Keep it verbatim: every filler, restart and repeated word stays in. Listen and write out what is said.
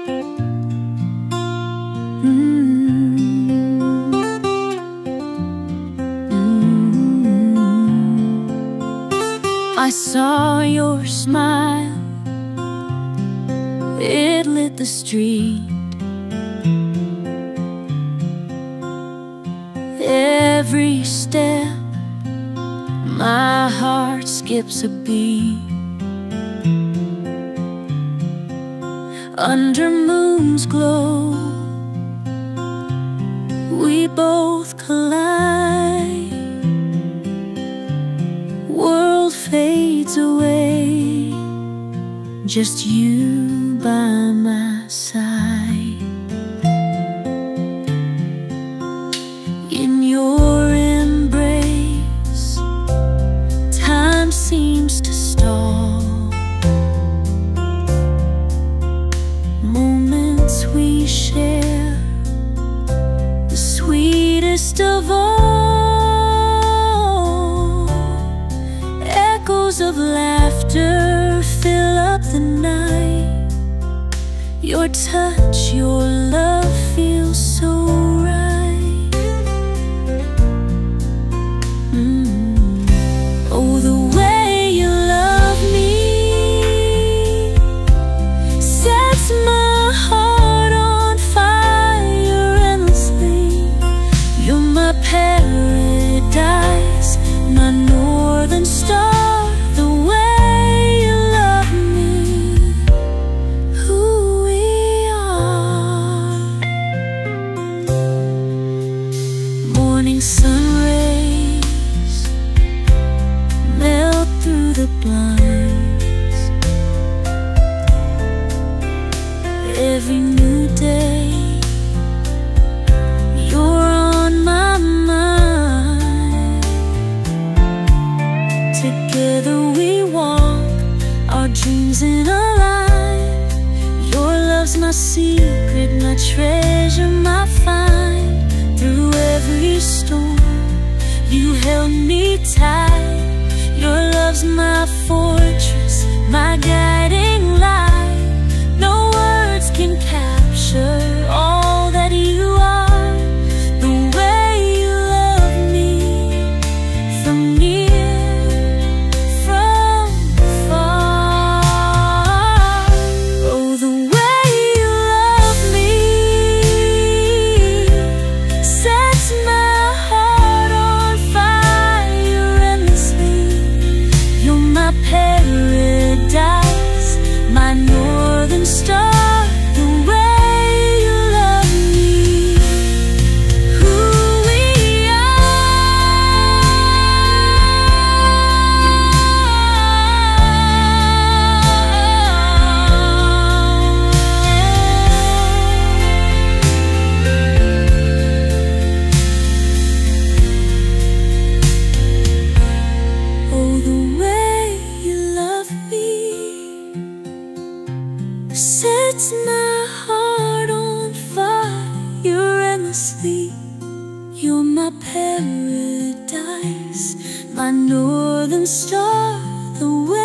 I saw your smile, it lit the street. Every step, my heart skips a beat. Under moon's glow, we both collide. World fades away, just you by my side. In your embrace, time seems to stall. Moments we share, the sweetest of all. Echoes of laughter fill up the night. Your touch, your love feels so right. mm. Oh, the way you love me sets my heart on fire endlessly. You're my paradise, my northern star. The way you love me, who we are. Morning sun rays melt through the blinds. Every new day, you're on my mind. Together we walk, our dreams in a line. Your love's my secret, my treasure, my find. Through every storm, you held me tight. Your love's my fortress, my guiding light. No words can capture all that you are. The way you love me, from near, from far. Oh, the way you love me sets my heart on fire endlessly. You're my paradise, my northern star. The way you love me, who we Oh, the way you love me sets my heart on fire endlessly. You're my paradise, my northern star. The way